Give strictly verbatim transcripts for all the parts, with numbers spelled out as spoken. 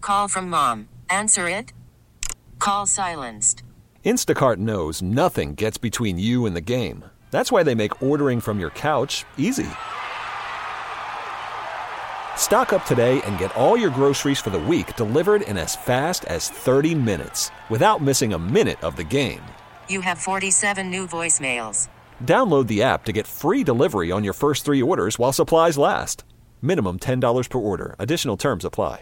Call from mom. Answer it. Call silenced. Instacart knows nothing gets between you and the game. That's why they make ordering from your couch easy. Stock up today and get all your groceries for the week delivered in as fast as thirty minutes without missing a minute of the game. You have forty-seven new voicemails. Download the app to get free delivery on your first three orders while supplies last. Minimum ten dollars per order. Additional terms apply.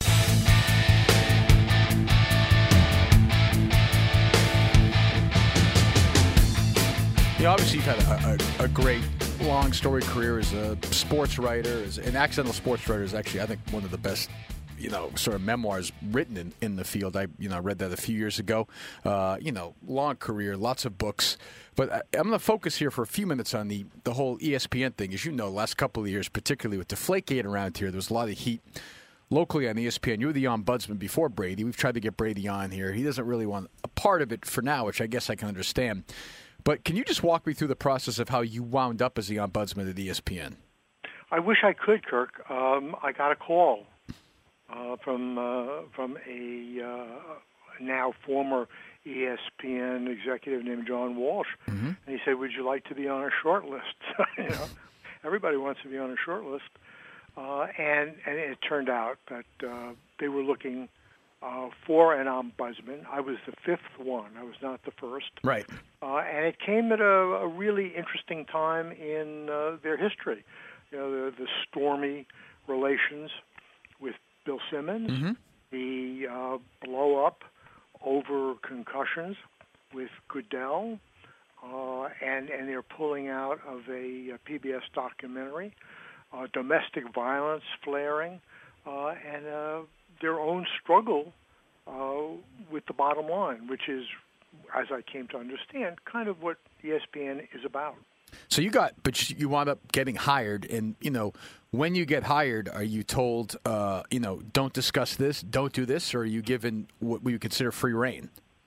You know, obviously, you've had a, a, a great, long, storied career as a sports writer, as an accidental sports writer is actually, I think, one of the best, you know, sort of memoirs written in, in the field. I, you know, read that a few years ago. Uh, you know, long career, lots of books. But I, I'm going to focus here for a few minutes on the, the whole E S P N thing. As you know, the last couple of years, particularly with Deflategate around here, there was a lot of heat locally on E S P N. You were the ombudsman before Brady. We've tried to get Brady on here. He doesn't really want a part of it for now, which I guess I can understand. But can you just walk me through the process of how you wound up as the ombudsman at E S P N? I wish I could, Kirk. Um, I got a call uh, from uh, from a uh, now former E S P N executive named John Walsh, mm-hmm. and he said, "Would you like to be on a short list?" you know, everybody wants to be on a short list, uh, and and it turned out that uh, they were looking Uh, for an ombudsman. I was the fifth one. I was not the first. Right. Uh, and it came at a, a really interesting time in uh, their history. You know, the, the stormy relations with Bill Simmons, mm-hmm. the uh, blow-up over concussions with Goodell, uh, and, and they're pulling out of a, a P B S documentary, uh, domestic violence flaring, uh, and uh, their own struggle uh, with the bottom line, which is, as I came to understand, kind of what E S P N is about. So you got, but you wound up getting hired, and, you know, when you get hired, are you told, uh, you know, don't discuss this, don't do this, or are you given what we would consider free rein?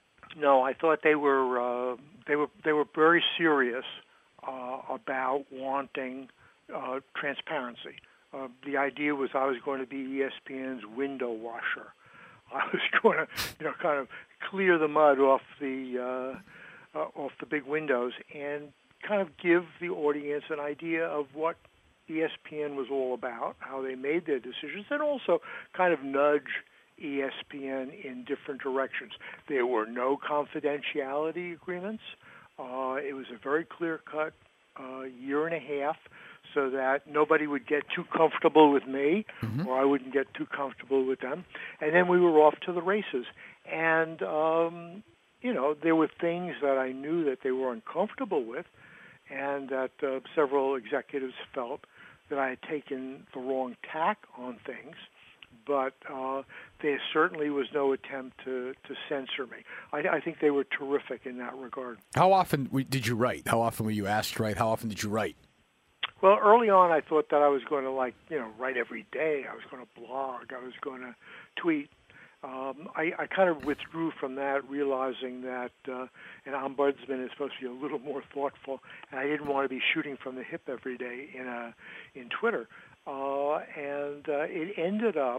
No, I thought they were uh, they were they were very serious uh, about wanting uh, transparency. Uh, the idea was I was going to be E S P N's window washer. I was going to, you know, kind of clear the mud off the uh, uh, off the big windows and kind of give the audience an idea of what E S P N was all about, how they made their decisions, and also kind of nudge E S P N in different directions. There were no confidentiality agreements. Uh, it was a very clear-cut uh, year and a half, so that nobody would get too comfortable with me, mm-hmm. or I wouldn't get too comfortable with them. And then we were off to the races. And, um, you know, there were things that I knew that they were uncomfortable with, and that uh, several executives felt that I had taken the wrong tack on things. But uh, there certainly was no attempt to, to censor me. I, I think they were terrific in that regard. How often did you write? How often were you asked to write? How often did you write? Well, early on, I thought that I was going to, like, you know, write every day. I was going to blog. I was going to tweet. Um, I, I kind of withdrew from that, realizing that uh, an ombudsman is supposed to be a little more thoughtful, and I didn't want to be shooting from the hip every day in a in Twitter. Uh, and uh, it ended up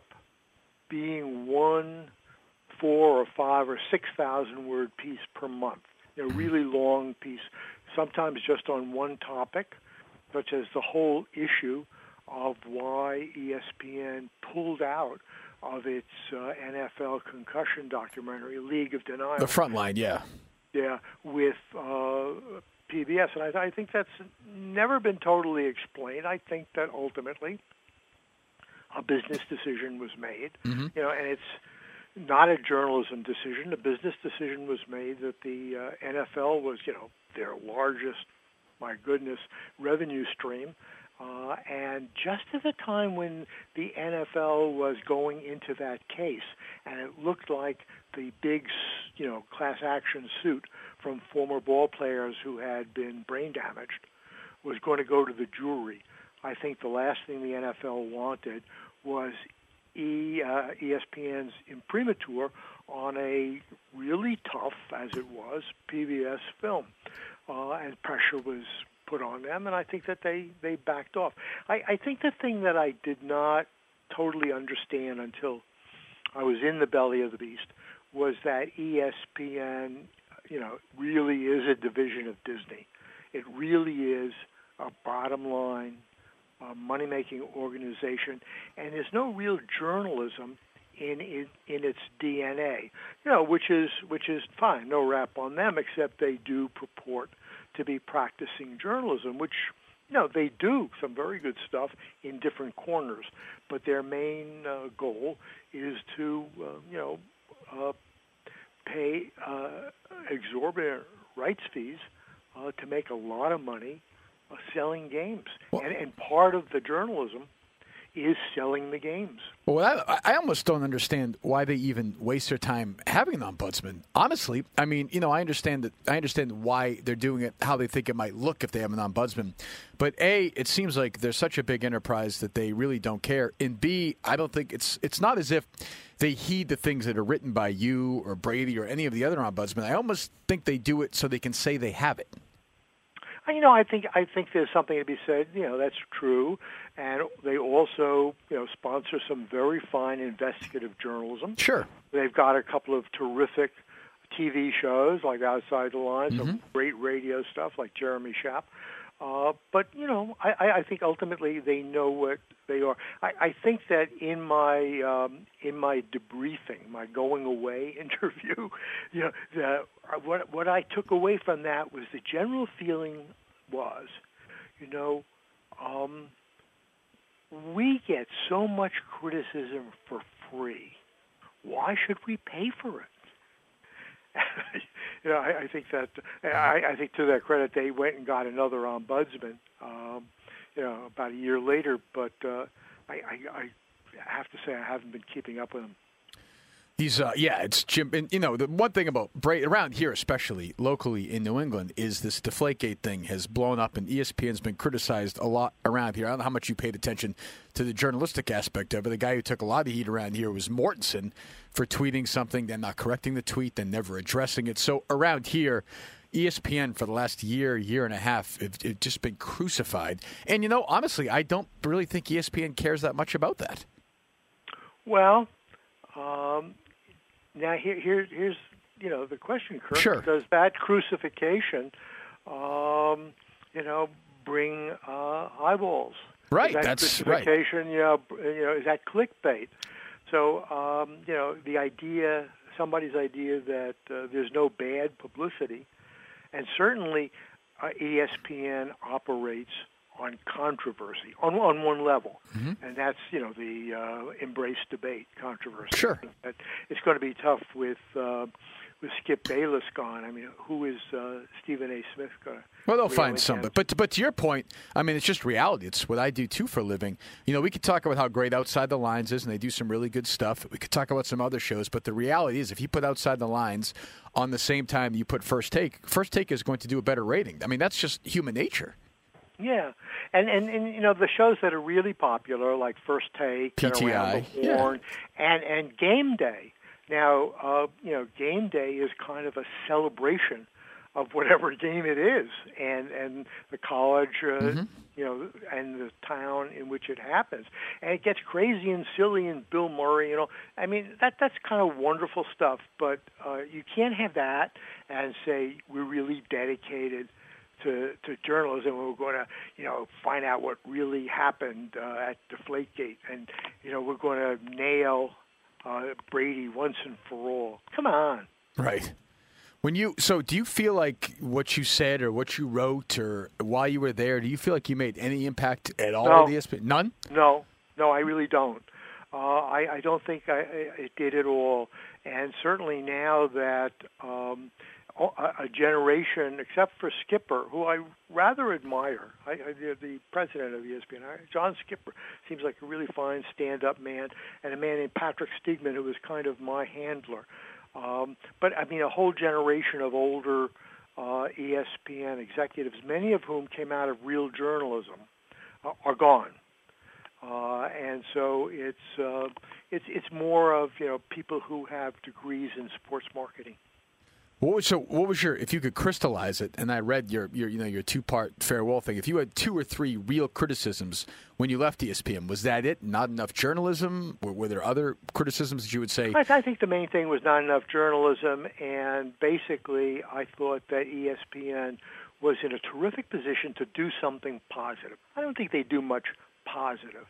being one four or five or six thousand word piece per month. You know, really long piece, sometimes just on one topic, such as the whole issue of why E S P N pulled out of its uh, N F L concussion documentary, League of Denial. The front line, yeah. Yeah, with uh, P B S. And I, I think that's never been totally explained. I think that ultimately a business decision was made. Mm-hmm. You know, and it's not a journalism decision. A business decision was made that the uh, N F L was, you know, their largest, my goodness, revenue stream. Uh, and just at the time when the N F L was going into that case, and it looked like the big, you know, class action suit from former ball players who had been brain damaged was going to go to the jury, I think the last thing the N F L wanted was E, uh, E S P N's imprimatur on a really tough, as it was, P B S film. Uh, and pressure was put on them, and I think that they, they backed off. I, I think the thing that I did not totally understand until I was in the belly of the beast, was that E S P N, you know, really is a division of Disney. It really is a bottom line, uh, money-making organization, and there's no real journalism in, in in its D N A. You know, which is which is fine. No rap on them, except they do purport to be practicing journalism, which, you know, they do some very good stuff in different corners, but their main uh, goal is to, uh, you know, uh, pay uh, exorbitant rights fees uh, to make a lot of money uh, selling games. Well, and, and part of the journalism is selling the games. Well, I, I almost don't understand why they even waste their time having an ombudsman. Honestly, I mean, you know, I understand that. I understand why they're doing it, how they think it might look if they have an ombudsman. But A, it seems like they're such a big enterprise that they really don't care. And B, I don't think it's it's not as if they heed the things that are written by you or Brady or any of the other ombudsmen. I almost think they do it so they can say they have it. You know, I think I think there's something to be said. You know, that's true, and they also, you know, sponsor some very fine investigative journalism. Sure, they've got a couple of terrific T V shows like Outside the Lines, mm-hmm. some great radio stuff like Jeremy Schaap. Uh, but you know, I, I think ultimately they know what they are. I, I think that in my um, in my debriefing, my going away interview, you know, the, what what I took away from that was the general feeling was, you know, um, we get so much criticism for free. Why should we pay for it? You know, I, I think that I, I think to their credit, they went and got another ombudsman. Um, you know, about a year later, but uh, I, I, I have to say I haven't been keeping up with him. He's, uh, yeah, it's Jim. And, you know, the one thing about Brady, around here, especially locally in New England, is this Deflategate thing has blown up, and E S P N's been criticized a lot around here. I don't know how much you paid attention to the journalistic aspect of it. The guy who took a lot of heat around here was Mortensen for tweeting something, then not correcting the tweet, then never addressing it. So around here, E S P N for the last year, year and a half, it's it just been crucified. And, you know, honestly, I don't really think E S P N cares that much about that. Well, um, now here, here, here's, you know, the question, Kurt. Sure. Does that crucifixion, um, you know, bring uh, eyeballs? Right, is that that's crucifixion, right. You know, you know, is that clickbait? So, um, you know, the idea, somebody's idea that uh, there's no bad publicity, and certainly uh, E S P N operates on controversy on on one level, mm-hmm. and that's, you know, the uh, embrace debate controversy. Sure, it's going to be tough with uh, with Skip Bayless gone. I mean, who is uh, Stephen A. Smith going to? Well, they'll find somebody. But but to your point, I mean, it's just reality. It's what I do too for a living. You know, we could talk about how great Outside the Lines is, and they do some really good stuff. We could talk about some other shows, but the reality is, if you put Outside the Lines on the same time you put First Take, First Take is going to do a better rating. I mean, that's just human nature. Yeah, and, and and you know, the shows that are really popular, like First Take, P T I, Around the Horn, yeah. and and Game Day. Now, uh, you know, Game Day is kind of a celebration of whatever game it is, and and the college, uh, mm-hmm. you know, and the town in which it happens, and it gets crazy and silly. And Bill Murray, you know, I mean, that that's kind of wonderful stuff. But uh, you can't have that and say we're really dedicated to to journalism. We're going to, you know, find out what really happened uh, at Deflategate, and you know, we're going to nail uh, Brady once and for all. Come on, right. When you so, do you feel like what you said or what you wrote or while you were there, do you feel like you made any impact at all? No. On the E S P N? None? No, no, I really don't. Uh, I, I don't think I, I did at all. And certainly now that um, a, a generation, except for Skipper, who I rather admire, I, I, the president of E S P N, John Skipper, seems like a really fine stand-up man, and a man named Patrick Stegman, who was kind of my handler. Um, but, I mean, a whole generation of older uh, E S P N executives, many of whom came out of real journalism, uh, are gone. Uh, and so it's it's it's more of, you know, people who have degrees in sports marketing. What was, so what was your, if you could crystallize it, and I read your, your you know, your two-part farewell thing, if you had two or three real criticisms when you left E S P N, was that it? Not enough journalism? Were, were there other criticisms that you would say? I, I think the main thing was not enough journalism, and basically I thought that E S P N was in a terrific position to do something positive. I don't think they do much positive.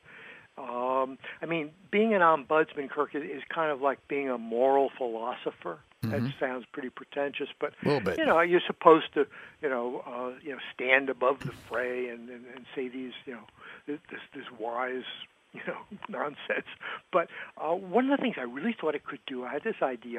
Um, I mean, being an ombudsman, Kirk, is, is kind of like being a moral philosopher. Mm-hmm. That sounds pretty pretentious, but a little bit. You know, you're supposed to, you know, uh, you know, stand above the fray and, and, and say these, you know, this this wise, you know, nonsense. But uh, one of the things I really thought it could do, I had this idea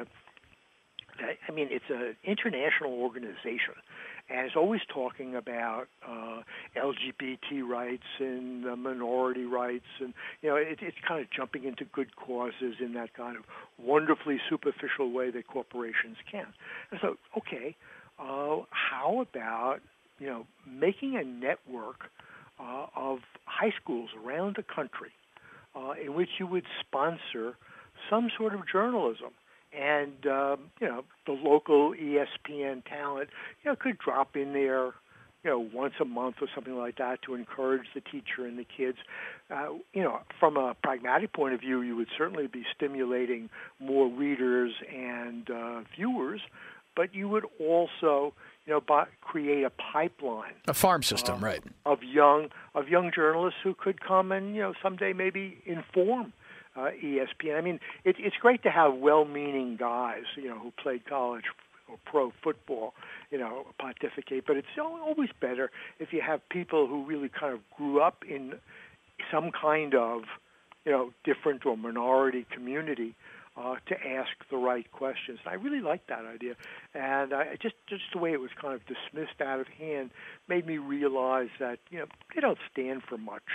that, I mean, it's an international organization, and it's always talking about uh, L G B T rights and uh, minority rights, and you know, it, it's kind of jumping into good causes in that kind of wonderfully superficial way that corporations can. And so, okay, uh, how about you know making a network uh, of high schools around the country uh, in which you would sponsor some sort of journalism? And, um, you know, the local E S P N talent, you know, could drop in there, you know, once a month or something like that to encourage the teacher and the kids. Uh, you know, from a pragmatic point of view, you would certainly be stimulating more readers and uh, viewers, but you would also, you know, buy, create a pipeline. A farm system, uh, right. Of young, of young journalists who could come and, you know, someday maybe inform Uh, E S P N. I mean, it, it's great to have well-meaning guys, you know, who played college or pro football, you know, pontificate. But it's always better if you have people who really kind of grew up in some kind of, you know, different or minority community uh, to ask the right questions. And I really liked that idea. And I just, just the way it was kind of dismissed out of hand made me realize that, you know, they don't stand for much.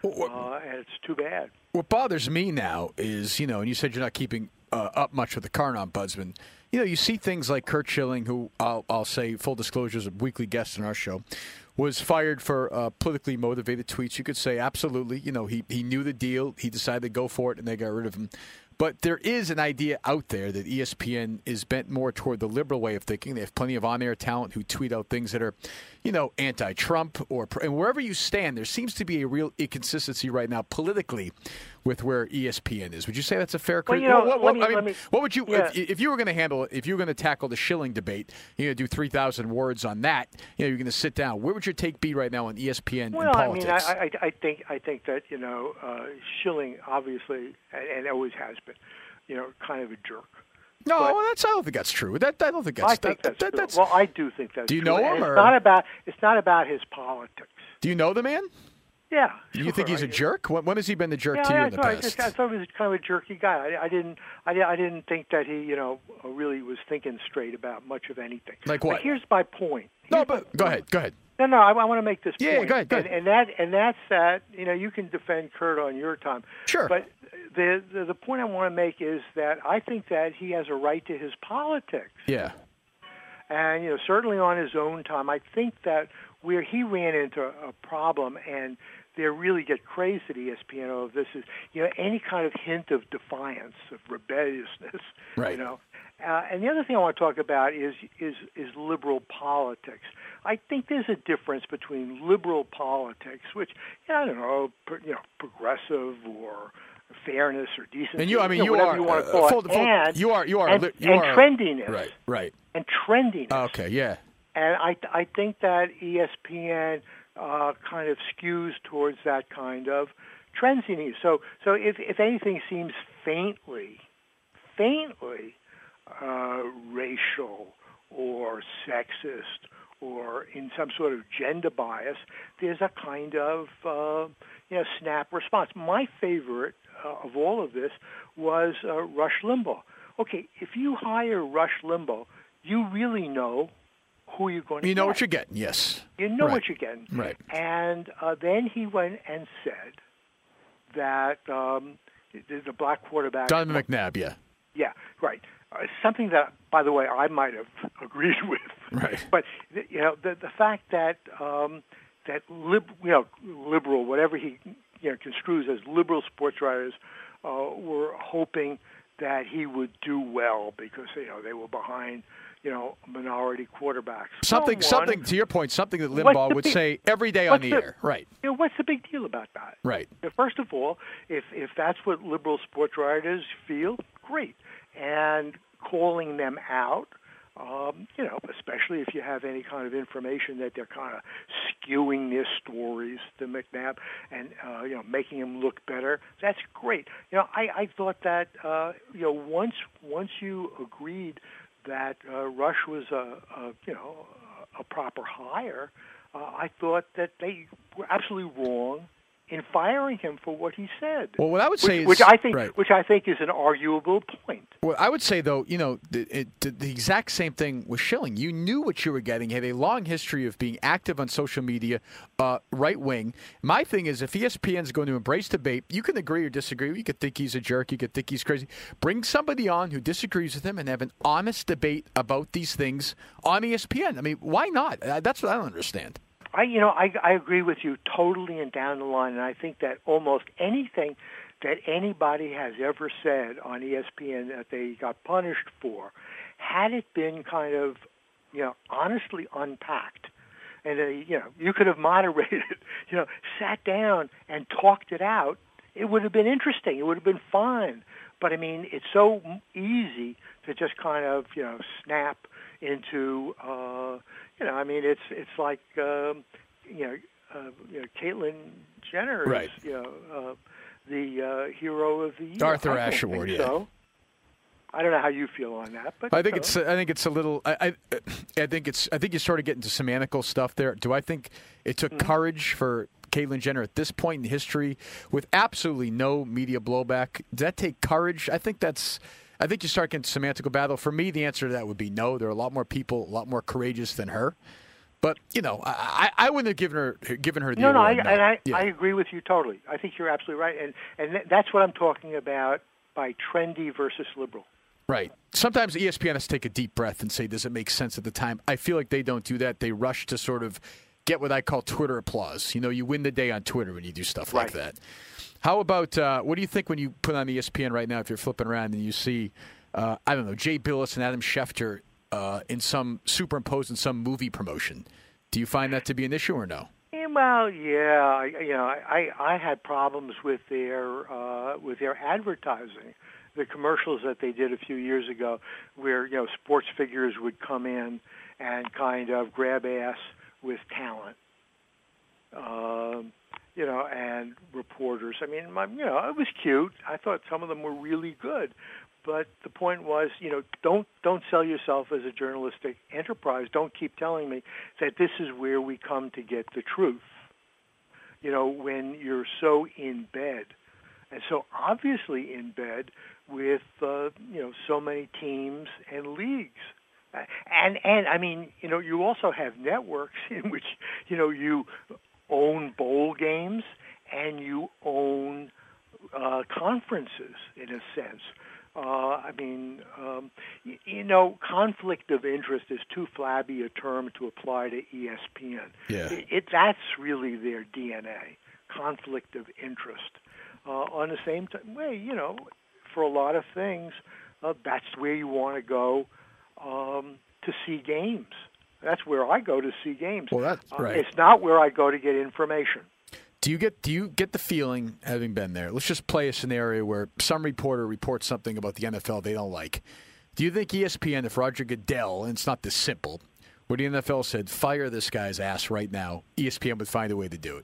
Uh, and it's too bad. What bothers me now is, you know, and you said you're not keeping uh, up much with the current ombudsman. You know, you see things like Curt Schilling, who I'll, I'll say, full disclosure, is a weekly guest on our show, was fired for uh, politically motivated tweets. You could say, absolutely, you know, he, he knew the deal. He decided to go for it, and they got rid of him. But there is an idea out there that E S P N is bent more toward the liberal way of thinking. They have plenty of on-air talent who tweet out things that are, you know, anti-Trump. or And wherever you stand, there seems to be a real inconsistency right now politically with where E S P N is. Would you say that's a fair criticism? Well, you know, what, what, me, I mean, me, what would you, yeah. if, if you were going to handle it, if you were going to tackle the Schilling debate, you're going to do three thousand words on that, you know, you're going to sit down. Where would your take be right now on E S P N well, and politics? Well, I mean, I, I, I, think, I think that, you know, uh, Schilling obviously, and, and always has been, you know, kind of a jerk. No, but, that's, I don't think that's true. That I don't think that's. I think that, that's, that, true. that's Well, I do think that's. Do you true. know and him? It's or? not about. It's not about his politics. Do you know the man? Yeah. You sure. think he's a jerk? When, when has he been the jerk yeah, to you I in the thought, past? I, just, I thought he was kind of a jerky guy. I, I didn't. I, I didn't think that he, you know, really was thinking straight about much of anything. Like what? But here's my point. Here's no, but go ahead. Go ahead. No, no, I, I want to make this yeah, point. go ahead, go ahead. And, and that, and that's that. You know, you can defend Curt on your time. Sure. But the, the the point I want to make is that I think that he has a right to his politics. Yeah. And you know, certainly on his own time, I think that where he ran into a problem, and they really get crazed at E S P N of this is, you know, any kind of hint of defiance, of rebelliousness. Right. You know. Uh, and the other thing I want to talk about is, is is liberal politics. I think there's a difference between liberal politics, which, you know, I don't know, pro, you know, progressive or fairness or decency, and you, I mean, you, know, you whatever are, you want to uh, call full, it, full, and you are, you are, and, you and are, trendiness, right, right, and trendiness. Okay, yeah. And I I think that E S P N uh, kind of skews towards that kind of trendiness. So so if if anything seems faintly, faintly uh, racial or sexist or in some sort of gender bias, there's a kind of uh, you know snap response. My favorite uh, of all of this was uh, Rush Limbaugh. Okay, if you hire Rush Limbaugh, you really know who you're going to You know get. what you're getting, yes. You know right. what you're getting. Right. And uh, then he went and said that um, the, the black quarterback... Donovan McNabb, yeah. Yeah, right. Uh, something that, by the way, I might have agreed with. Right. But, you know, the, the fact that, um, that lib, you know, liberal, whatever he you know, construes as liberal sports writers, uh, were hoping that he would do well because you know they were behind you know minority quarterbacks. Something, Someone, something to your point, something that Limbaugh would big, say every day on the, the air, right? You know, what's the big deal about that? Right. First of all, if if that's what liberal sports writers feel, great, and calling them out. Um, you know, especially if you have any kind of information that they're kind of skewing their stories to McNabb and, uh, you know, making them look better. That's great. You know, I, I thought that, uh, you know, once once you agreed that uh, Rush was a, a, you know, a proper hire, uh, I thought that they were absolutely wrong in firing him for what he said. Well, what I would say which, is, which I think, right. which I think is an arguable point. Well, I would say though, you know, the, it, the, the exact same thing with Schilling. You knew what you were getting. He had a long history of being active on social media, uh, right wing. My thing is, if E S P N is going to embrace debate, you can agree or disagree. You could think he's a jerk. You could think he's crazy. Bring somebody on who disagrees with him and have an honest debate about these things on E S P N. I mean, why not? That's what I don't understand. I, you know, I, I agree with you totally and down the line, and I think that almost anything that anybody has ever said on E S P N that they got punished for, had it been kind of, you know, honestly unpacked, and uh, you know, you could have moderated, you know, sat down and talked it out, it would have been interesting. It would have been fun. But I mean, it's so easy to just kind of, you know, snap into, uh, you know, I mean, it's it's like, um, you know, uh, you know, Caitlyn Jenner is, right. you know, uh, the uh, hero of the year. Arthur I Ashe Award, yeah. So. I don't know how you feel on that, but I think so. it's I think it's a little I, I I think it's I think you sort of get into semantical stuff there. Do I think it took mm-hmm. courage for Caitlyn Jenner at this point in history with absolutely no media blowback? Does that take courage? I think that's I think you start getting semantical battle. For me, the answer to that would be no. There are a lot more people, a lot more courageous than her. But you know, I, I wouldn't have given her given her the no, award. No, I, no, and I, yeah. I agree with you totally. I think you're absolutely right, and and that's what I'm talking about by trendy versus liberal. Right. Sometimes E S P N has to take a deep breath and say, does it make sense at the time? I feel like they don't do that. They rush to sort of get what I call Twitter applause. You know, you win the day on Twitter when you do stuff right. like that. How about, uh, what do you think when you put on E S P N right now, if you're flipping around and you see, uh, I don't know, Jay Billis and Adam Schefter uh, in some, superimposed in some movie promotion? Do you find that to be an issue or no? Yeah, well, yeah. I, you know, I, I had problems with their uh, with their advertising. The commercials that they did a few years ago where, you know, sports figures would come in and kind of grab ass with talent, um, you know, and reporters. I mean, my, you know, it was cute. I thought some of them were really good. But the point was, you know, don't don't sell yourself as a journalistic enterprise. Don't keep telling me that this is where we come to get the truth, you know, when you're so in bed. And so obviously in bed with, uh, you know, so many teams and leagues. And, and I mean, you know, you also have networks in which, you know, you own bowl games and you own uh, conferences in a sense. Uh, I mean, um, you, you know, conflict of interest is too flabby a term to apply to E S P N. Yeah. It, it, that's really their D N A, conflict of interest. Uh, on the same time, way, you know, for a lot of things, uh, that's where you want to go um, to see games. That's where I go to see games. Well, that's uh, right. It's not where I go to get information. Do you get do you get the feeling, having been there? Let's just play a scenario where some reporter reports something about the N F L they don't like. Do you think E S P N, if Roger Goodell, and it's not this simple, where the N F L said, fire this guy's ass right now, E S P N would find a way to do it?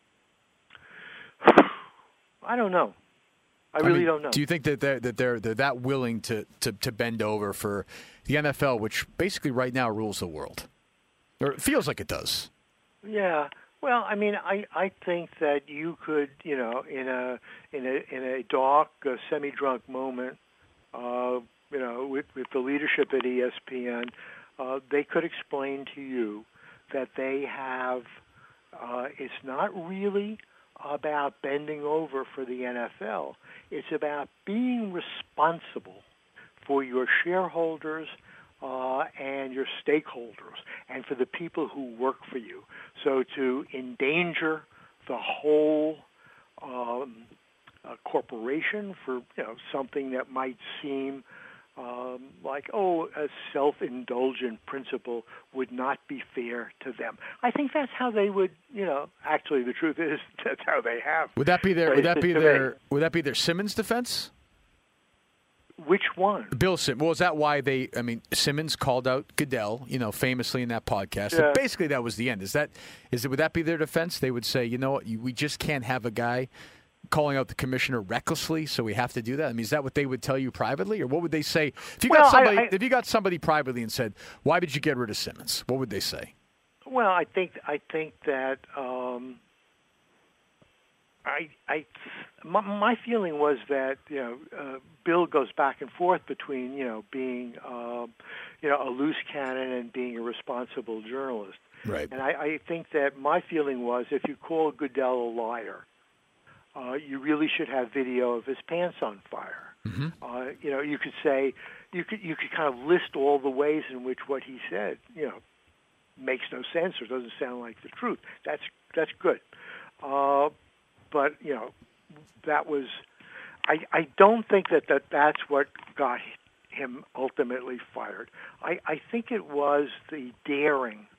I don't know. I, I really mean, don't know. Do you think that they're that they're they're that willing to, to, to bend over for the N F L, which basically right now rules the world, or it feels like it does? Yeah. Well, I mean, I, I think that you could, you know, in a in a in a dark, uh, semi-drunk moment, uh, you know, with with the leadership at E S P N, uh, they could explain to you that they have. Uh, it's not really about bending over for the N F L. It's about being responsible for your shareholders uh, and your stakeholders and for the people who work for you. So to endanger the whole um, a corporation for you know something that might seem um, like oh a self-indulgent principle would not be fair to them. I think that's how they would you know. Actually, the truth is that's how they have. Would that be their? Would that be today. their? Would that be their Simmons defense? Which one? Bill Simmons. Well, is that why they? I mean, Simmons called out Goodell, you know, famously in that podcast. Yeah. And basically, that was the end. Is that? Is it? Would that be their defense? They would say, you know what, we just can't have a guy calling out the commissioner recklessly, so we have to do that. I mean, is that what they would tell you privately, or what would they say if you well, got somebody? I, I, if you got somebody privately and said, "Why did you get rid of Simmons?" What would they say? Well, I think I think that. Um, I, I, my, my feeling was that you know uh, Bill goes back and forth between you know being uh, you know a loose cannon and being a responsible journalist. Right. And I, I think that my feeling was if you call Goodell a liar, uh, you really should have video of his pants on fire. Mm-hmm. Uh, you know, you could say you could you could kind of list all the ways in which what he said you know makes no sense or doesn't sound like the truth. That's that's good. Uh, But, you know, that was – I I don't think that, that that's what got him ultimately fired. I, I think it was the daring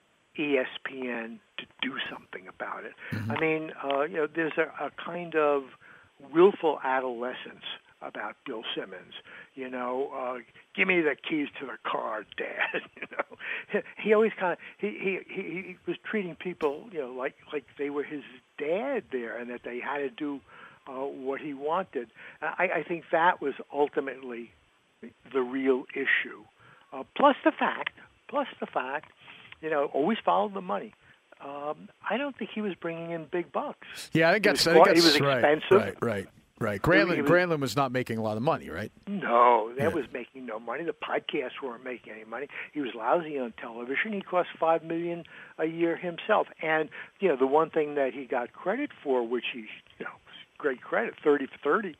E S P N to do something about it. Mm-hmm. I mean, uh, you know, there's a, a kind of willful adolescence about Bill Simmons. You know, uh, give me the keys to the car, Dad. You know, he, he always kind of he, he he was treating people, you know, like like they were his dad there, and that they had to do uh, what he wanted. I, I think that was ultimately the real issue. Uh, plus the fact, plus the fact, you know, always follow the money. Um, I don't think he was bringing in big bucks. Yeah, I think that's, he I think was, that's he was right, expensive. right, right. Right, Granlund, was, Granlund was not making a lot of money, right? No, that yeah. was making no money. The podcasts weren't making any money. He was lousy on television. He cost five million a year himself. And you know, the one thing that he got credit for, which he, you know, great credit, thirty for thirty.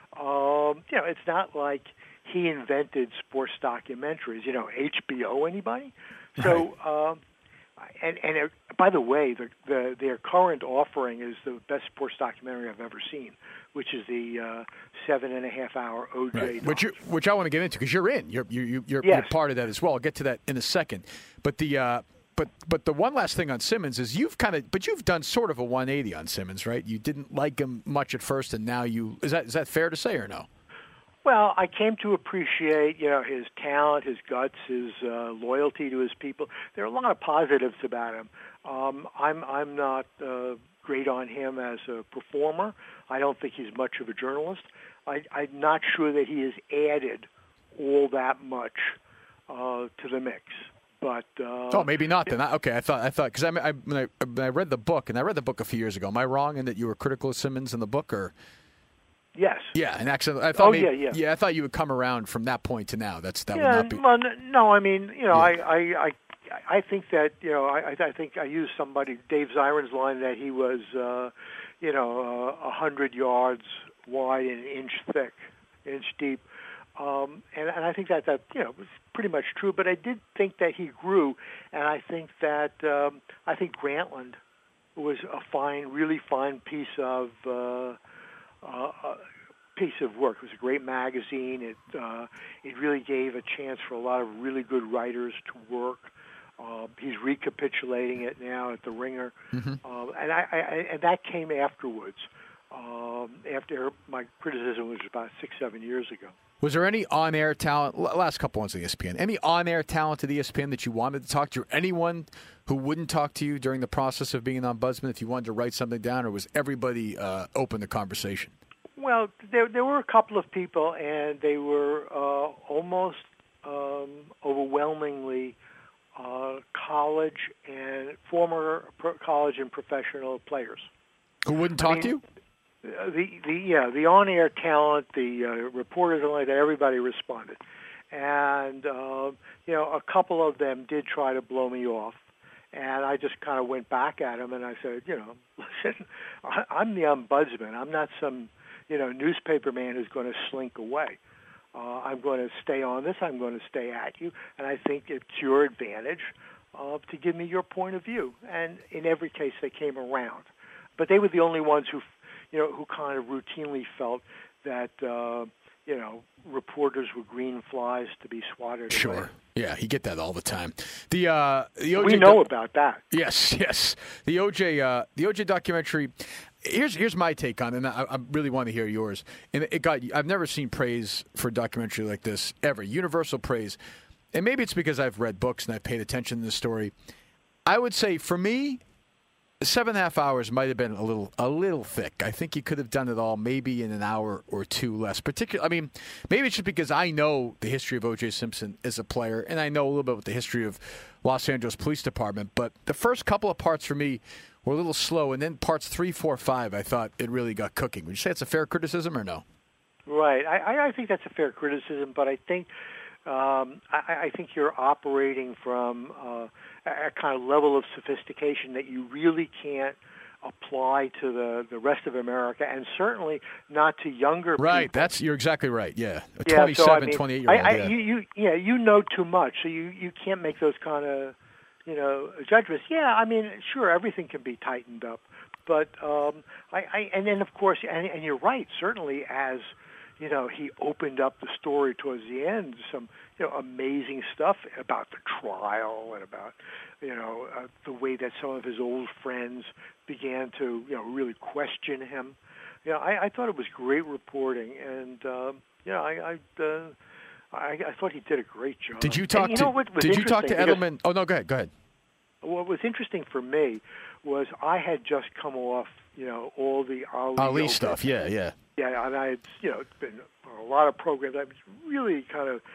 Um, you know, it's not like he invented sports documentaries. You know, H B O. Anybody? So. Right. Um, And, and uh, by the way, the, the, their current offering is the best sports documentary I've ever seen, which is the uh, seven and a half hour O J. Right. Which you, which I want to get into because you're in, you're you, you're, yes. you're part of that as well. I'll get to that in a second. But the uh, but but the one last thing on Simmons is you've kind of but you've done sort of a one eighty on Simmons, right? You didn't like him much at first, and now you is that is that fair to say or no? Well, I came to appreciate, you know, his talent, his guts, his uh, loyalty to his people. There are a lot of positives about him. Um, I'm I'm not uh, great on him as a performer. I don't think he's much of a journalist. I, I'm not sure that he has added all that much uh, to the mix. But uh, oh, maybe not then. I, okay, I thought I thought because I, I when I when I read the book and I read the book a few years ago. Am I wrong in that you were critical of Simmons in the book or? Yes. Yeah, and actually, I thought oh, maybe, yeah, yeah. yeah, I thought you would come around from that point to now. That's that yeah, would not be. Well, no, I mean, you know, Yeah. I, I, I, I think that you know, I, I think I used somebody, Dave Zirin's line that he was, uh, you know, a uh, hundred yards wide and an inch thick, inch deep, um, and and I think that that you know was pretty much true. But I did think that he grew, and I think that um, I think Grantland was a fine, really fine piece of. Uh, Uh, a piece of work. It was a great magazine. It uh, it really gave a chance for a lot of really good writers to work. Uh, he's recapitulating it now at the Ringer, Mm-hmm. uh, and I, I and that came afterwards. Um, after my criticism was about six, seven years ago. Was there any on-air talent? Last couple ones at E S P N. Any on-air talent at E S P N that you wanted to talk to? Anyone who wouldn't talk to you during the process of being an ombudsman if you wanted to write something down, or was everybody uh, open to conversation? Well, there there were a couple of people, and they were uh, almost um, overwhelmingly uh, college and former pro- college and professional players. Who wouldn't talk I mean, to you? The the yeah the on-air talent, the uh, reporters and like that, everybody responded, and uh, you know a couple of them did try to blow me off, and I just kind of went back at them and I said, you know, listen, I, I'm the ombudsman. I'm not some you know newspaper man who's going to slink away. Uh, I'm going to stay on this. I'm going to stay at you, and I think it's your advantage uh, to give me your point of view. And in every case, they came around, but they were the only ones who. you know, who kind of routinely felt that, uh, you know, reporters were green flies to be swatted Sure. away. Yeah, you get that all the time. The uh, the O J We know doc- about that. Yes, yes. The O J uh, the O J documentary. Here's here's my take on it, and I, I really want to hear yours. And it got I've never seen praise for a documentary like this ever. Universal praise. And maybe it's because I've read books and I've paid attention to the story. I would say for me, seven and a half hours might have been a little a little thick. I think you could have done it all maybe in an hour or two less. Particularly, I mean, maybe it's just because I know the history of O J Simpson as a player, and I know a little bit about the history of Los Angeles Police Department. But the first couple of parts for me were a little slow, and then parts three, four, five, I thought it really got cooking. Would you say it's a fair criticism or no? Right. I, I think that's a fair criticism, but I think um, I, I think you're operating from uh, a kind of level of sophistication that you really can't apply to the, the rest of America, and certainly not to younger right. people. That's you're exactly right. Yeah, a yeah, twenty-seven, so, I mean, twenty-eight-year-old. I, I, yeah. You, you, yeah, you know too much, so you, you can't make those kind of, you know, judgments. Yeah, I mean, sure, everything can be tightened up, but um, I, I, and then of course, and, and you're right. Certainly, as you know, he opened up the story towards the end. Some, you know, amazing stuff about the trial and about, you know, uh, the way that some of his old friends began to, you know, really question him. You know, I, I thought it was great reporting, and um, you know, I, I, uh, I, I thought he did a great job. Did you talk and, you to? know, what was Did you talk to interesting, Edelman? Oh no, go ahead. Go ahead. What was interesting for me was I had just come off, you know, all the Ali, Ali stuff. Yeah, yeah. Yeah, and I had, you know, been on a lot of programs. I was really kind of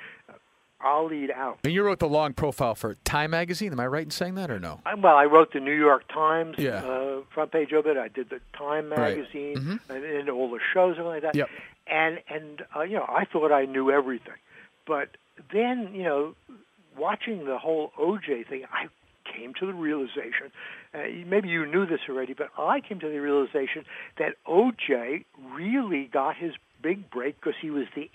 Ali'd out. And you wrote the long profile for Time Magazine. Am I right in saying that or no? I, well, I wrote the New York Times Yeah. uh, front page of it. I did the Time Magazine Right. Mm-hmm. and, and all the shows and like that. Yep. And and uh, you know, I thought I knew everything, but then you know, watching the whole O J thing, I came to the realization, uh, maybe you knew this already, but I came to the realization that O J really got his big break because he was the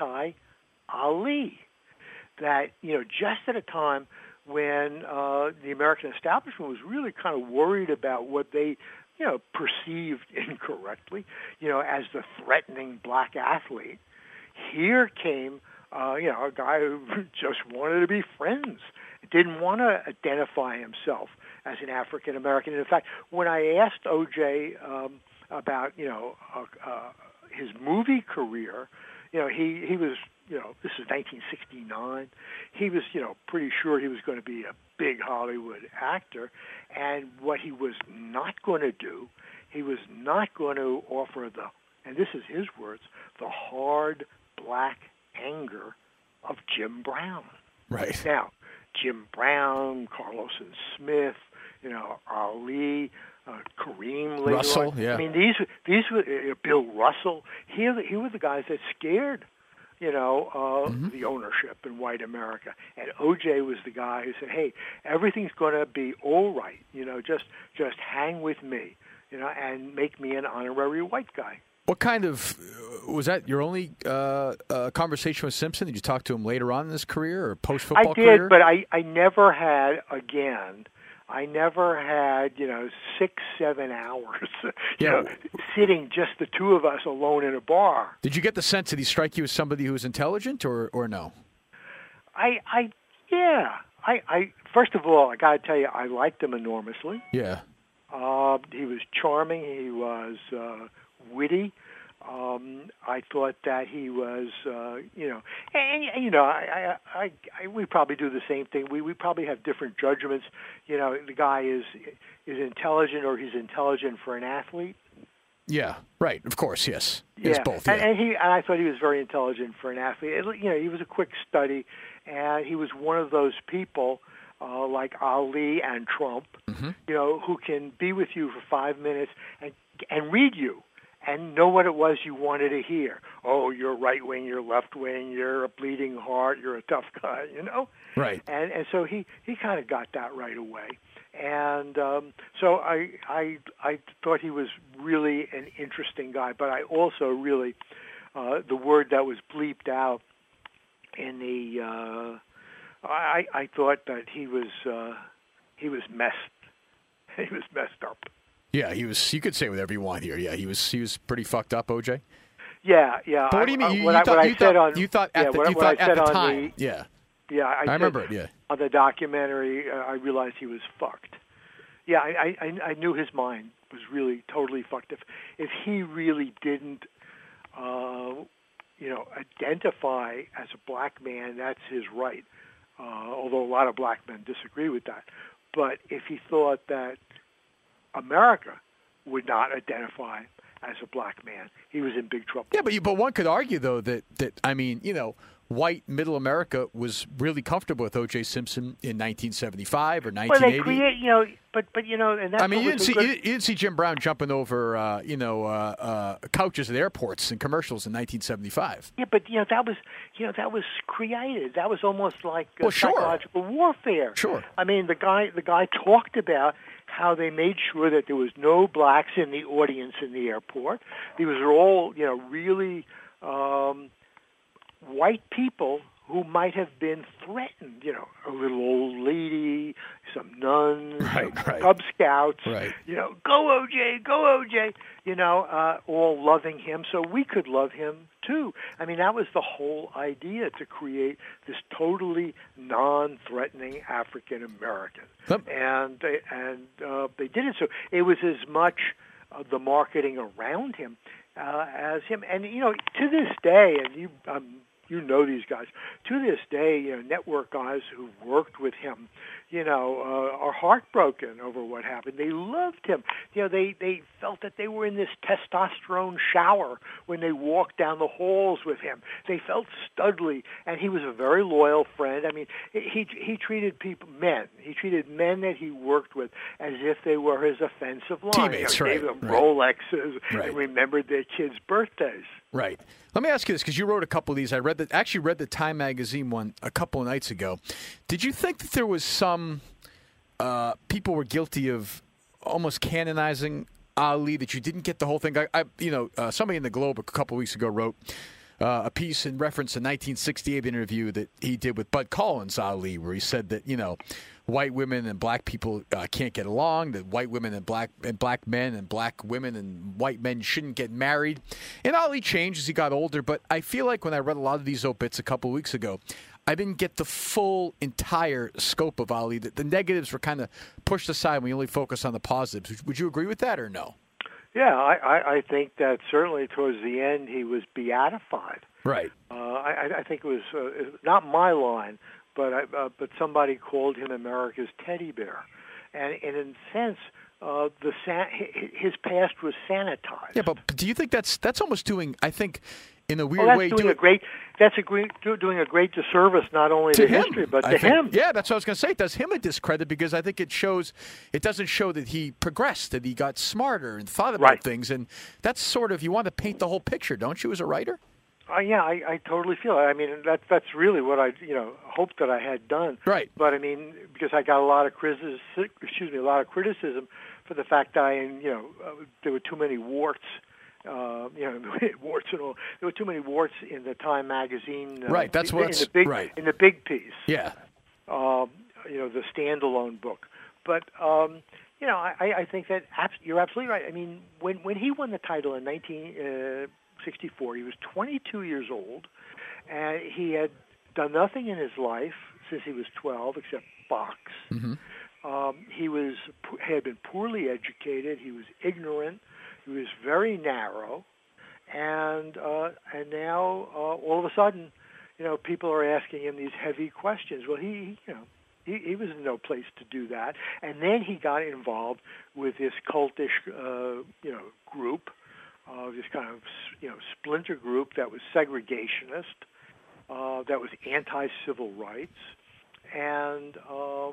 anti-Ali. That, you know, just at a time when uh, the American establishment was really kind of worried about what they, you know, perceived incorrectly, you know, as the threatening black athlete, here came, uh, you know, a guy who just wanted to be friends, didn't want to identify himself as an African American. And in fact, when I asked O J um, about, you know, uh, uh, his movie career, you know, he, he was, you know, this is nineteen sixty-nine. He was, you know, pretty sure he was going to be a big Hollywood actor. And what he was not going to do, he was not going to offer the, and this is his words, the hard black anger of Jim Brown. Right. Now, Jim Brown, Carlos and Smith, you know, Ali, uh, Kareem later Russell, on. yeah. I mean, these these were uh, Bill Russell. He he were the guys that scared, you know, uh, Mm-hmm. the ownership in white America. And O J was the guy who said, "Hey, everything's going to be all right. You know, just just hang with me, you know, and make me an honorary white guy." What kind of was that? Your only uh, uh, conversation with Simpson? Did you talk to him later on in his career or post football I did, career? but I, I never had, again, I never had, you know, six, seven hours, you Yeah. know, sitting just the two of us alone in a bar. Did you get the sense that he strike you as somebody who was intelligent, or or no? I, I, yeah, I, I, first of all, I got to tell you, I liked him enormously. Yeah. Uh, he was charming. He was uh, witty. Um, I thought that he was, uh, you know, and, and you know, I, I, I, I, we probably do the same thing. We we probably have different judgments. You know, the guy is is intelligent, or he's intelligent for an athlete. Yeah. Right. Of course. Yes. Yeah, It's both. Yeah. and, and he and I thought he was very intelligent for an athlete. It, you know, he was a quick study, and he was one of those people uh, like Ali and Trump, mm-hmm. you know, who can be with you for five minutes and and read you. And know what it was you wanted to hear. Oh, you're right wing, you're left wing, you're a bleeding heart, you're a tough guy, you know? Right. And and so he, he kind of got that right away. And um, so I, I I thought he was really an interesting guy, but I also really, uh, the word that was bleeped out in the, uh, I, I thought that he was, uh, he was messed, he was messed up. Yeah, he was. You could say whatever you want here. Yeah, he was. He was pretty fucked up, O J. Yeah, yeah. But what do you mean? I, You, what you I, thought, what you I said thought, on you thought at yeah, the, what, you what thought I at said the on time. the, yeah. Yeah, I, I said remember it. Yeah. On the documentary, uh, I realized he was fucked. Yeah, I, I, I knew his mind was really totally fucked. If if he really didn't, uh, you know, identify as a black man, that's his right. Uh, although a lot of black men disagree with that. But if he thought that America would not identify as a black man, he was in big trouble. Yeah, but you, but one could argue though that that I mean, you know, white middle America was really comfortable with O J. Simpson in nineteen seventy-five or nineteen eighty. Well, they create, you know, but but you know, and that's I mean, what you was didn't see good. you, you didn't see Jim Brown jumping over, uh, you know, uh, uh, couches at airports and commercials in nineteen seventy-five. Yeah, but you know that was you know that was created. That was almost like uh, Well, sure. psychological warfare. Sure. I mean, the guy the guy talked about how they made sure that there was no blacks in the audience in the airport. These were all you know really um, white people who might have been threatened, you know, a little old lady, some nuns, Right, some right. Cub Scouts, Right. you know, go O J, go O J, you know, uh, all loving him so we could love him too. I mean, that was the whole idea, to create this totally non-threatening African American. Yep. And they, and uh, they did it. So it was as much uh, the marketing around him uh, as him. And, you know, to this day, and you um, you know these guys. To this day, you know, network guys who worked with him, you know, uh, are heartbroken over what happened. They loved him. You know, they, they felt that they were in this testosterone shower when they walked down the halls with him. They felt studly, and he was a very loyal friend. I mean, he he treated people, men, he treated men that he worked with as if they were his offensive line. Teammates, you know, right, gave them right. Rolexes Right. and remembered their kids' birthdays. Right. Let me ask you this, because you wrote a couple of these. I read the, actually read the Time magazine one a couple of nights ago. Did you think that there was some uh, people were guilty of almost canonizing Ali, that you didn't get the whole thing? I, I you know, uh, somebody in the Globe a couple of weeks ago wrote uh, a piece in reference to a nineteen sixty-eight interview that he did with Bud Collins, Ali, where he said that, you know, white women and black people uh, can't get along, that white women and black and black men and black women and white men shouldn't get married. And Ali changed as he got older, but I feel like when I read a lot of these obits a couple of weeks ago, I didn't get the full, entire scope of Ali. The, the negatives were kind of pushed aside. We only focus on the positives. Would you agree with that or no? Yeah, I, I, I think that certainly towards the end he was beatified. Right. Uh, I, I think it was uh, not my line, but I, uh, but somebody called him America's teddy bear, and, and in a sense, uh, the san- his past was sanitized. Yeah, but do you think that's that's almost doing? I think in a weird well, that's way, doing do a it- great. That's a great, doing a great disservice not only to to him, history but I to think. him. Yeah, that's what I was going to say. It does him a discredit, because I think it shows, it doesn't show that he progressed, that he got smarter and thought about Right. things, and that's sort of, you want to paint the whole picture, don't you, as a writer? Uh, yeah, I, I totally feel it. I mean, that that's really what I you know hoped that I had done. Right. But I mean, because I got a lot of criticism, excuse me, a lot of criticism for the fact that I, you know, uh, there were too many warts. Uh, you know, warts and all. There were too many warts in the Time magazine. Uh, Right, that's in, what's- in the big right. in the big piece. Yeah. Um, you know, the standalone book. But um, you know, I, I think that abs- you're absolutely right. I mean, when when he won the title in nineteen sixty-four, he was twenty-two years old, and he had done nothing in his life since he was twelve except box. Mm-hmm. Um, he was had been poorly educated. He was ignorant. He was very narrow, and uh, and now uh, all of a sudden, you know, people are asking him these heavy questions. Well, he, you know, he, he was in no place to do that. And then he got involved with this cultish, uh, you know, group, uh, this kind of, you know, splinter group that was segregationist, uh, that was anti-civil rights, and um,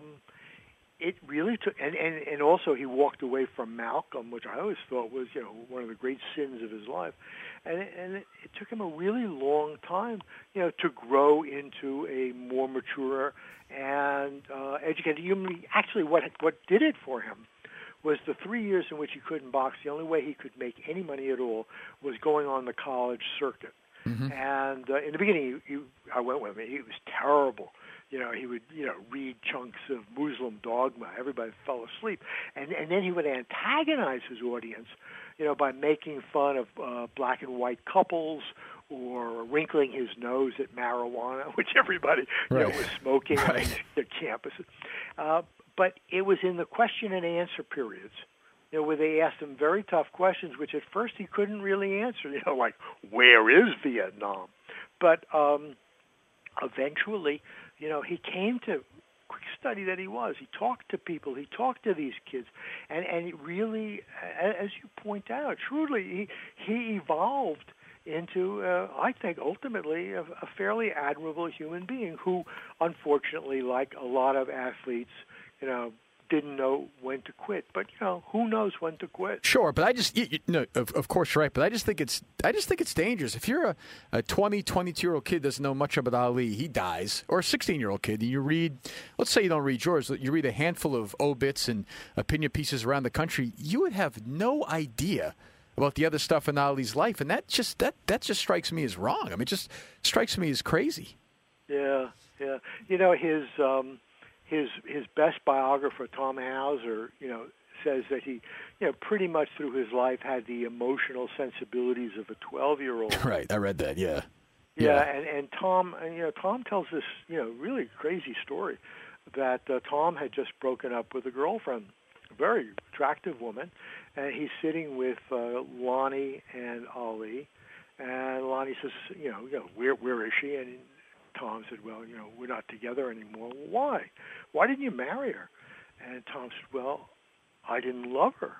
it really took, and, and, and also he walked away from Malcolm, which I always thought was, you know, one of the great sins of his life. And, and it, it took him a really long time, you know, to grow into a more mature and uh, educated human being. Actually, what what did it for him was the three years in which he couldn't box. The only way he could make any money at all was going on the college circuit. Mm-hmm. And uh, in the beginning, he, he, I went with him. He was terrible. You know, he would, you know, read chunks of Muslim dogma. Everybody fell asleep. And and then he would antagonize his audience, you know, by making fun of uh, black and white couples or wrinkling his nose at marijuana, which everybody, you right. know, was smoking right. on the campus. Uh, but it was in the question and answer periods, you know, where they asked him very tough questions, which at first he couldn't really answer, you know, like, where is Vietnam? But um, eventually, you know, he came to quick study that he was. He talked to people. He talked to these kids. And, and it really, as you point out, shrewdly, he, he evolved into, uh, I think, ultimately, a, a fairly admirable human being who, unfortunately, like a lot of athletes, you know, didn't know when to quit. But, you know, who knows when to quit? Sure, but I just, you, you, no, of, of course you're right, but I just think it's I just think it's dangerous. If you're a, a twenty, twenty-two-year-old kid doesn't know much about Ali, he dies, or a sixteen-year-old kid, and you read, let's say you don't read yours, you read a handful of obits and opinion pieces around the country, you would have no idea about the other stuff in Ali's life, and that just that, that just strikes me as wrong. I mean, it just strikes me as crazy. Yeah, yeah. You know, his... Um, His his best biographer, Tom Hauser, you know, says that he, you know, pretty much through his life had the emotional sensibilities of a twelve-year-old. Right, I read that. Yeah. Yeah, yeah. and and Tom, you know, Tom tells this, you know, really crazy story that uh, Tom had just broken up with a girlfriend, a very attractive woman, and he's sitting with uh, Lonnie and Ali, and Lonnie says, you know, you know, where where is she? And Tom said, well, you know, we're not together anymore. Well, why? Why didn't you marry her? And Tom said, well, I didn't love her.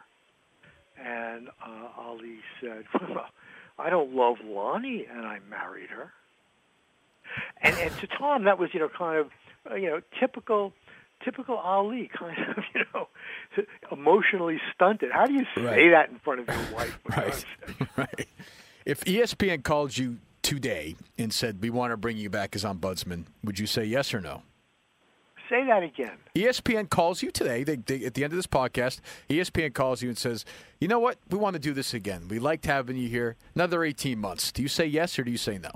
And uh, Ali said, well, I don't love Lonnie, and I married her. And, and to Tom, that was, you know, kind of, uh, you know, typical, typical Ali, kind of, you know, emotionally stunted. How do you say right. that in front of your wife? right, right. If E S P N called you today and said, we want to bring you back as ombudsman, would you say yes or no? Say that again. E S P N calls you today. They, they, at the end of this podcast, E S P N calls you and says, you know what? We want to do this again. We liked having you here. Another eighteen months. Do you say yes or do you say no?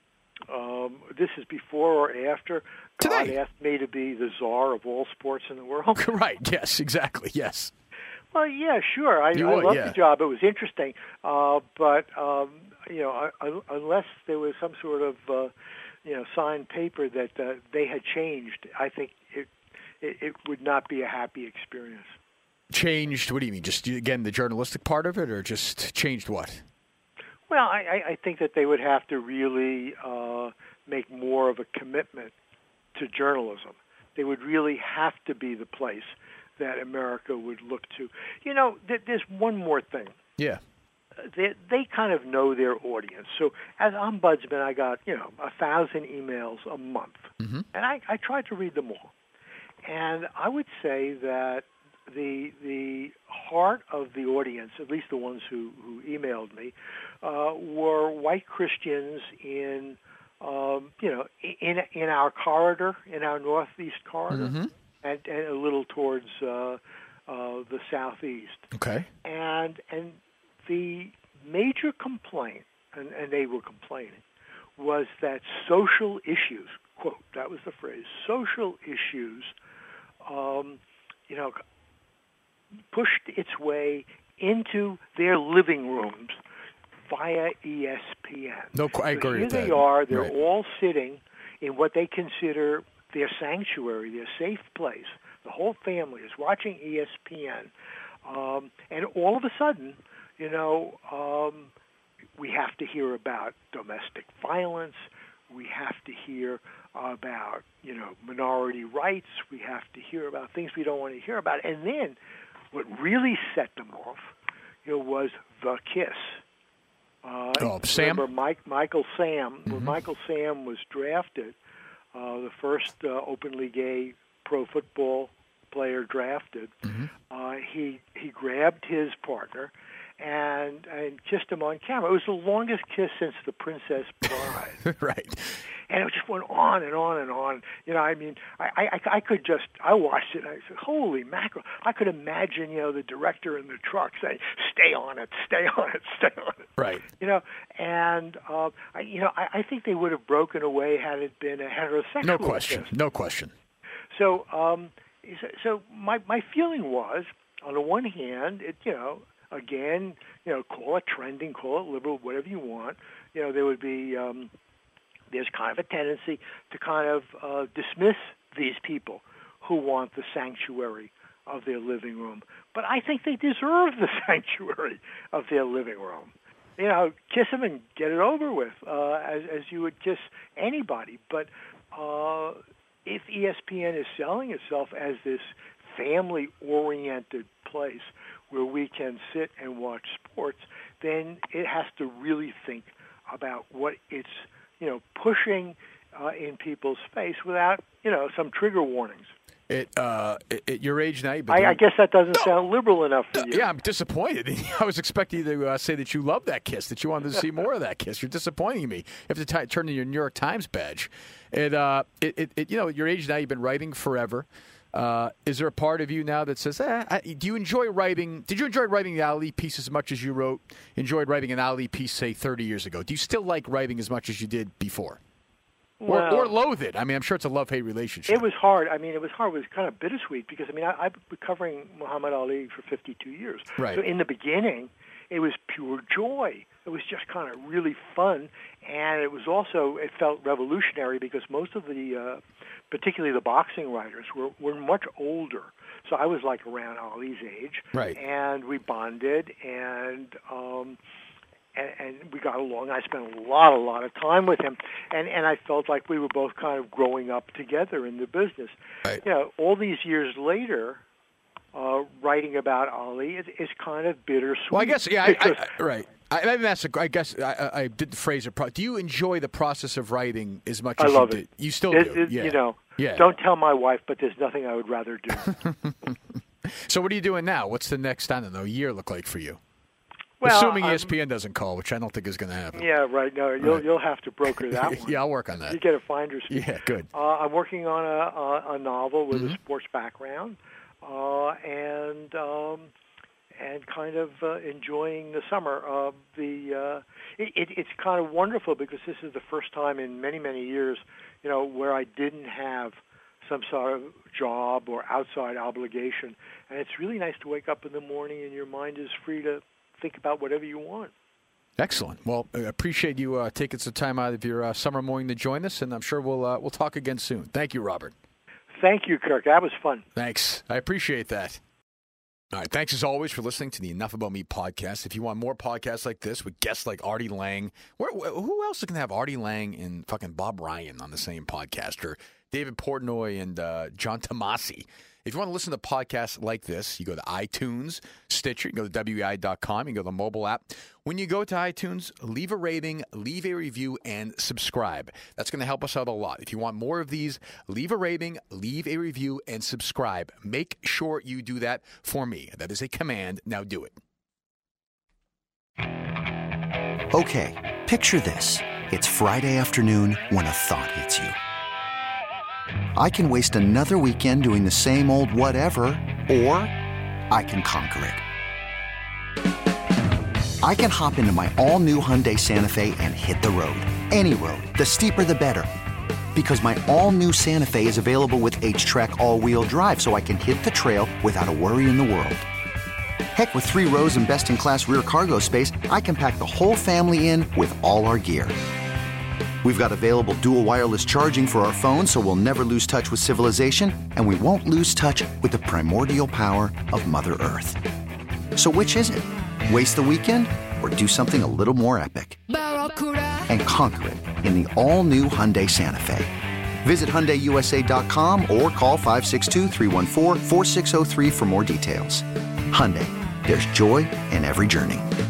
Um, this is before or after God today. asked me to be the czar of all sports in the world? Right. Yes, exactly. Yes. Well, yeah, sure. I, you I would, loved yeah. the job. It was interesting. Uh, but, um, you know, uh, unless there was some sort of, uh, you know, signed paper that uh, they had changed, I think it, it it would not be a happy experience. Changed? What do you mean? Just, again, the journalistic part of it, or just changed what? Well, I, I think that they would have to really uh, make more of a commitment to journalism. They would really have to be the place that America would look to. You know, th- there's one more thing. Yeah. They, they kind of know their audience. So as ombudsman, I got, you know, a thousand emails a month. Mm-hmm. And I, I tried to read them all. And I would say that the the heart of the audience, at least the ones who, who emailed me, uh, were white Christians in, um, you know, in in our corridor, in our northeast corridor, Mm-hmm. and, and a little towards uh, uh, the southeast. Okay. And and the major complaint, and, and they were complaining, was that social issues, quote, that was the phrase, social issues, um, you know, pushed its way into their living rooms via E S P N. No, I so agree here with they that. are, they're Right. all sitting in what they consider their sanctuary, their safe place. The whole family is watching E S P N. Um, and all of a sudden, you know, um, we have to hear about domestic violence. We have to hear about, you know, minority rights. We have to hear about things we don't want to hear about. And then what really set them off, you know, was the kiss. Uh, oh, Sam? Remember Mike, Michael Sam, Mm-hmm. when Michael Sam was drafted, uh, the first uh, openly gay pro football player drafted, Mm-hmm. uh, he he grabbed his partner and and kissed him on camera. It was the longest kiss since The Princess Bride. Right. And it just went on and on and on. You know, I mean, I, I, I could just, I watched it and I said, holy mackerel. I could imagine, you know, the director in the truck saying, stay on it, stay on it, stay on it. Right. You know, and, uh, I, you know, I, I think they would have broken away had it been a heterosexual No question. kiss. No question. So, um, so, so my, my feeling was, on the one hand, it, you know, again, you know, call it trending, call it liberal, whatever you want. You know, there would be, um, there's kind of a tendency to kind of uh, dismiss these people who want the sanctuary of their living room. But I think they deserve the sanctuary of their living room. You know, kiss them and get it over with, uh, as, as you would kiss anybody. But uh, if E S P N is selling itself as this family-oriented place where we can sit and watch sports, then it has to really think about what it's, you know, pushing uh, in people's face without, you know, some trigger warnings. It, uh, at your age now, but I, I guess that doesn't no. sound liberal enough for you. Yeah, I'm disappointed. I was expecting you to uh, say that you love that kiss, that you wanted to see more of that kiss. You're disappointing me. You have to t- turn in your New York Times badge. It, uh, it, it, it, you know, at your age now, you've been writing forever. Uh, is there a part of you now that says, eh, I, do you enjoy writing? Did you enjoy writing the Ali piece as much as you wrote, enjoyed writing an Ali piece, say, thirty years ago? Do you still like writing as much as you did before? Well, or, or loathe it? I mean, I'm sure it's a love-hate relationship. It was hard. I mean, it was hard. It was kind of bittersweet because, I mean, I, I've been covering Muhammad Ali for fifty-two years. Right. So in the beginning, it was pure joy. It was just kind of really fun. And it was also, it felt revolutionary because most of the, uh, particularly the boxing writers, were, were much older. So I was like around Ali's age. Right. And we bonded and, um, and, and we got along. I spent a lot, a lot of time with him. And, and I felt like we were both kind of growing up together in the business. Right. You know, all these years later, uh, writing about Ali is, is kind of bittersweet. Well, I guess, yeah, I, I, I, right. I, I, that's a, I guess I, I did the phrase. It. Do you enjoy the process of writing as much I as love you it. did? You still it, do, it, yeah. You know, yeah. Don't tell my wife, but there's nothing I would rather do. So what are you doing now? What's the next, I don't know, year look like for you? Well, assuming I'm, E S P N doesn't call, which I don't think is going to happen. Yeah, right. No, you'll right. you'll have to broker that one. Yeah, I'll work on that. You get a finder's fee. Yeah, good. Uh, I'm working on a, a, a novel with mm-hmm. a sports background, uh, and um, and kind of uh, enjoying the summer. Uh, the uh, it, it, it's kind of wonderful because this is the first time in many many years, you know, where I didn't have some sort of job or outside obligation, and it's really nice to wake up in the morning and your mind is free to think about whatever you want. Excellent. Well, I appreciate you uh, taking some time out of your uh, summer morning to join us, and I'm sure we'll uh, we'll talk again soon. Thank you, Robert. Thank you, Kirk. That was fun. Thanks. I appreciate that. All right. Thanks, as always, for listening to the Enough About Me podcast. If you want more podcasts like this with guests like Artie Lang, where, who else can have Artie Lang and fucking Bob Ryan on the same podcast, or David Portnoy and uh, John Tomasi? If you want to listen to podcasts like this, you go to iTunes, Stitcher, you can go to W E I dot com, you can go to the mobile app. When you go to iTunes, leave a rating, leave a review, and subscribe. That's going to help us out a lot. If you want more of these, leave a rating, leave a review, and subscribe. Make sure you do that for me. That is a command. Now do it. Okay, picture this. It's Friday afternoon when a thought hits you. I can waste another weekend doing the same old whatever, or I can conquer it. I can hop into my all-new Hyundai Santa Fe and hit the road. Any road. The steeper, the better. Because my all-new Santa Fe is available with H-Track all-wheel drive, so I can hit the trail without a worry in the world. Heck, with three rows and best-in-class rear cargo space, I can pack the whole family in with all our gear. We've got available dual wireless charging for our phones, so we'll never lose touch with civilization, and we won't lose touch with the primordial power of Mother Earth. So which is it? Waste the weekend or do something a little more epic? And conquer it in the all-new Hyundai Santa Fe. Visit Hyundai U S A dot com or call five six two, three one four, four six zero three for more details. Hyundai, there's joy in every journey.